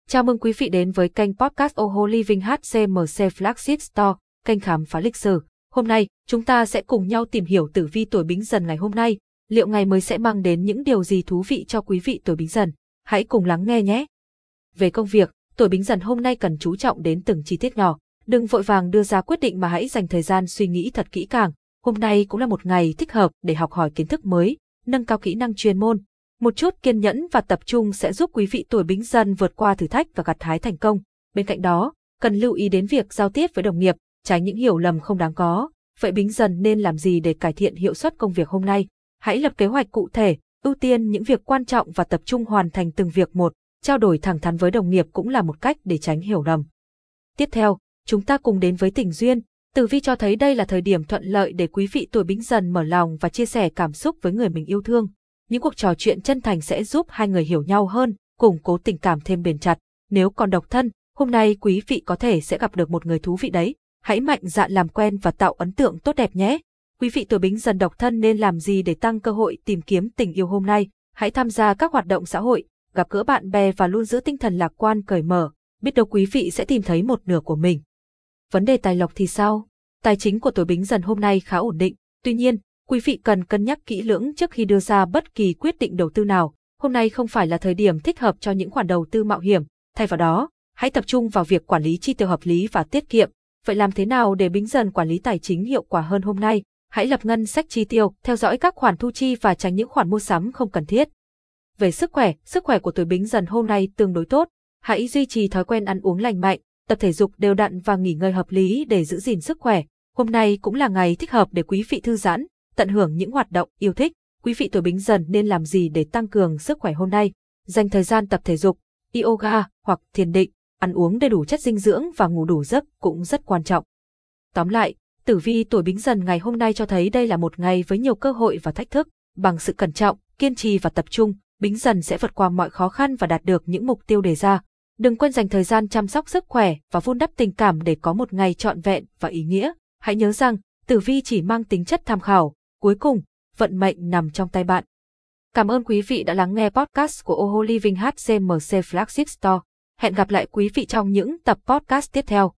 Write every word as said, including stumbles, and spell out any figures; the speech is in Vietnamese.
Chào mừng quý vị đến với kênh podcast Oho Living hát xê em xê Flagship Store, kênh khám phá lịch sử. Hôm nay, chúng ta sẽ cùng nhau tìm hiểu tử vi tuổi Bính Dần ngày hôm nay. Liệu ngày mới sẽ mang đến những điều gì thú vị cho quý vị tuổi Bính Dần? Hãy cùng lắng nghe nhé! Về công việc, tuổi Bính Dần hôm nay cần chú trọng đến từng chi tiết nhỏ. Đừng vội vàng đưa ra quyết định mà hãy dành thời gian suy nghĩ thật kỹ càng. Hôm nay cũng là một ngày thích hợp để học hỏi kiến thức mới, nâng cao kỹ năng chuyên môn. Một chút kiên nhẫn và tập trung sẽ giúp quý vị tuổi Bính Dần vượt qua thử thách và gặt hái thành công. Bên cạnh đó, cần lưu ý đến việc giao tiếp với đồng nghiệp, tránh những hiểu lầm không đáng có. Vậy Bính Dần nên làm gì để cải thiện hiệu suất công việc hôm nay? Hãy lập kế hoạch cụ thể, ưu tiên những việc quan trọng và tập trung hoàn thành từng việc một. Trao đổi thẳng thắn với đồng nghiệp cũng là một cách để tránh hiểu lầm. Tiếp theo, chúng ta cùng đến với tình duyên. Tử vi cho thấy đây là thời điểm thuận lợi để quý vị tuổi Bính Dần mở lòng và chia sẻ cảm xúc với người mình yêu thương. Những cuộc trò chuyện chân thành sẽ giúp hai người hiểu nhau hơn, củng cố tình cảm thêm bền chặt. Nếu còn độc thân, hôm nay quý vị có thể sẽ gặp được một người thú vị đấy. Hãy mạnh dạn làm quen và tạo ấn tượng tốt đẹp nhé. Quý vị tuổi Bính Dần độc thân nên làm gì để tăng cơ hội tìm kiếm tình yêu hôm nay? Hãy tham gia các hoạt động xã hội, gặp gỡ bạn bè và luôn giữ tinh thần lạc quan cởi mở. Biết đâu quý vị sẽ tìm thấy một nửa của mình. Vấn đề tài lộc thì sao? Tài chính của tuổi Bính Dần hôm nay khá ổn định. Tuy nhiên, quý vị cần cân nhắc kỹ lưỡng trước khi đưa ra bất kỳ quyết định đầu tư nào. Hôm nay không phải là thời điểm thích hợp cho những khoản đầu tư mạo hiểm. Thay vào đó, hãy tập trung vào việc quản lý chi tiêu hợp lý và tiết kiệm. Vậy làm thế nào để Bính Dần quản lý tài chính hiệu quả hơn hôm nay? Hãy lập ngân sách chi tiêu, theo dõi các khoản thu chi và tránh những khoản mua sắm không cần thiết. Về sức khỏe, sức khỏe của tuổi Bính Dần hôm nay tương đối tốt. Hãy duy trì thói quen ăn uống lành mạnh, tập thể dục đều đặn và nghỉ ngơi hợp lý để giữ gìn sức khỏe. Hôm nay cũng là ngày thích hợp để quý vị thư giãn, tận hưởng những hoạt động yêu thích. Quý vị tuổi Bính Dần nên làm gì để tăng cường sức khỏe hôm nay? Dành thời gian tập thể dục, yoga hoặc thiền định, ăn uống đầy đủ chất dinh dưỡng và ngủ đủ giấc cũng rất quan trọng. Tóm lại, tử vi tuổi Bính Dần ngày hôm nay cho thấy đây là một ngày với nhiều cơ hội và thách thức. Bằng sự cẩn trọng, kiên trì và tập trung, Bính Dần sẽ vượt qua mọi khó khăn và đạt được những mục tiêu đề ra. Đừng quên dành thời gian chăm sóc sức khỏe và vun đắp tình cảm để có một ngày trọn vẹn và ý nghĩa. Hãy nhớ rằng, tử vi chỉ mang tính chất tham khảo, cuối cùng, vận mệnh nằm trong tay bạn. Cảm ơn quý vị đã lắng nghe podcast của Oho Living hát xê em xê Flagship Store. Hẹn gặp lại quý vị trong những tập podcast tiếp theo.